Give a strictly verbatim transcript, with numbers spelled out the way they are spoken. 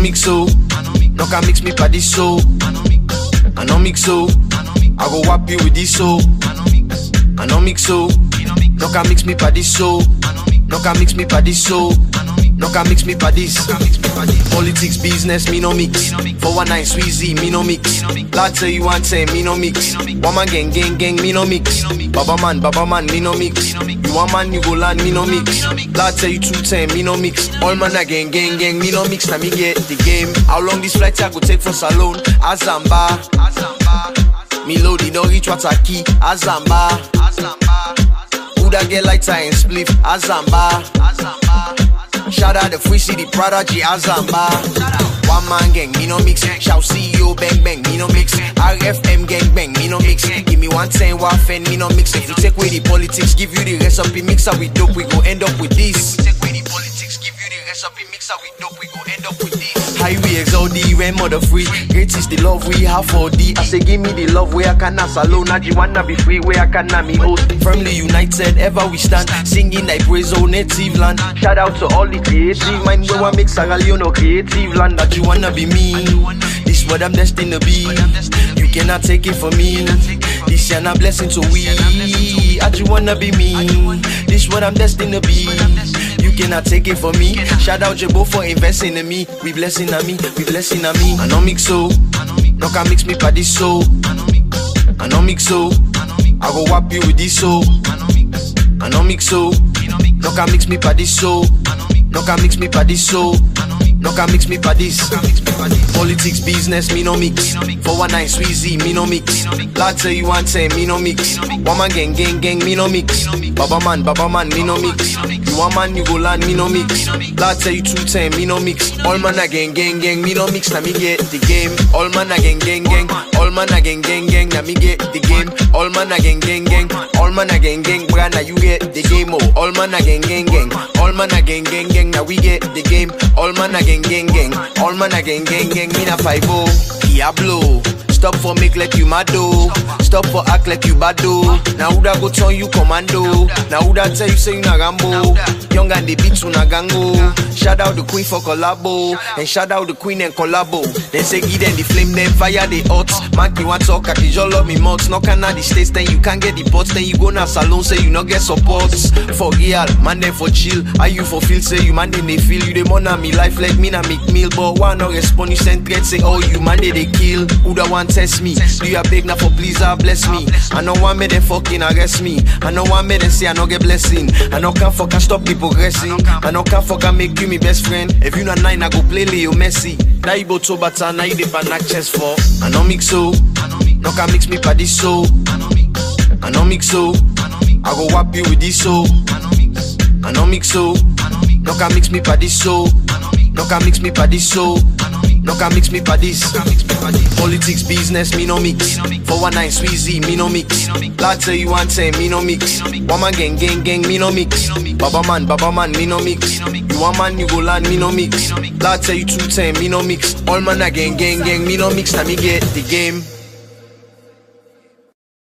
mix so, no can mix me pa this so. I no mix so, I go whap you with this so. I no mix so, no can mix me pa this so. No can mix me pa this so. No can mix me pa this. Politics, business, me no mix. four one nine Sweezy, me no mix. Lad say you want say me no mix. Woman gang, gang, gang, me no mix. Baba man, baba man, me no mix. You want man, you go land, me no mix. Lad say you two ten, me no mix. All man a gang, gang, gang, me no mix. Now me get the game. How long this flight I go take for Salone? Azamba, me load it, don't reach what's a key. Azamba, who that get lighter and split? Azamba. Shout out the free city prodigy Azamba. One man gang, me no mix. Shout C E O bang bang, me no mix. R F M gang bang, me no mix. Give me one ten, one fan, me no mix. If you take away the politics, give you the recipe, mix up with dope, we go end up with this. Take away the politics, give you the recipe, mix up with dope, we go end up with this. Highway exalt the when mother free. Great is the love we have for thee. I say give me the love where I can not alone. Now you wanna be free where I can not me host. Firmly united, ever we stand. Singing thy praise, oh native land. Shout out to all the creative mind where I make Sierra Leone creative land. That you wanna be me. This what I'm destined to be. You cannot take it from me. This is a blessing to we. That you wanna be me. This what I'm destined to be. You cannot take it from me. Shout out Jebo for investing in me. We blessing on me, we blessing on me. I no mix so, no can mix me pa this so. I no mix so, I go whap you with this so. I no mix so, no can mix me pa this so. No can mix me pa this so. No can mix me pa this. Politics, business, me no mix. four one nine Sweezy, me no mix. Lad say you want say me no mix. Woman gang, gang, gang, me no mix. Baba man, baba man, me no mix. You want man, you go land, me no mix. Lad say you two ten, me no mix. All man a gang, gang, gang, me no mix. Now me get the game. All man a gang, gang, gang. All man a gang, gang, gang. Now me get the game. All man a gang, gang, gang. All man a gang, gang. Bruh, now you get the game. Oh, all man a gang, gang, gang. All man a gang, gang, gang. Now we get the game. All man a gang, gang, gang. All man a gang, gang, gang. Me na five oh, Diablo. Stop for make like you mado. Stop for act like you bado. Now who that go turn you commando? Now who that tell you say you na Rambo? Young and the beats una gango. Shout out the queen for collabo. And shout out the queen and collabo. Then say give them the flame, then fire the hot. Man you want talk, I can love me much. No can the states, then you can't get the pots. Then you go na salon, say you not get supports. For real, man then for chill. Are you for feel, say you man then they feel. You the man me life like me na make meal. But one no respond, you send threats, say oh you man they they kill. Who the one test me? Do you beg now for please ah bless me? I know one me they fucking arrest me. I know one me they say I no get blessing. I know can't fuck and stop me progressing. I know can't fuck and make you me best friend. If you not nine I go play Leo Messi. Now you go to bata, now you dey banak chest for. I no mix so, no can mix me pa this so. I no mix so, I go whap you with this so. I no mix so, no can mix me pa this so. No can mix me pa this so. No can mix me pa this. Politics, business, me no mix. four one nine Sweezy, me no mix. Lad say you want say me no mix. Woman gang, gang, gang, me no mix. Baba man, baba man, me no mix. You want man, you go land, me no mix. Lad say you two ten, me no mix. All man a gang, gang, gang, me no mix. Now me get the game.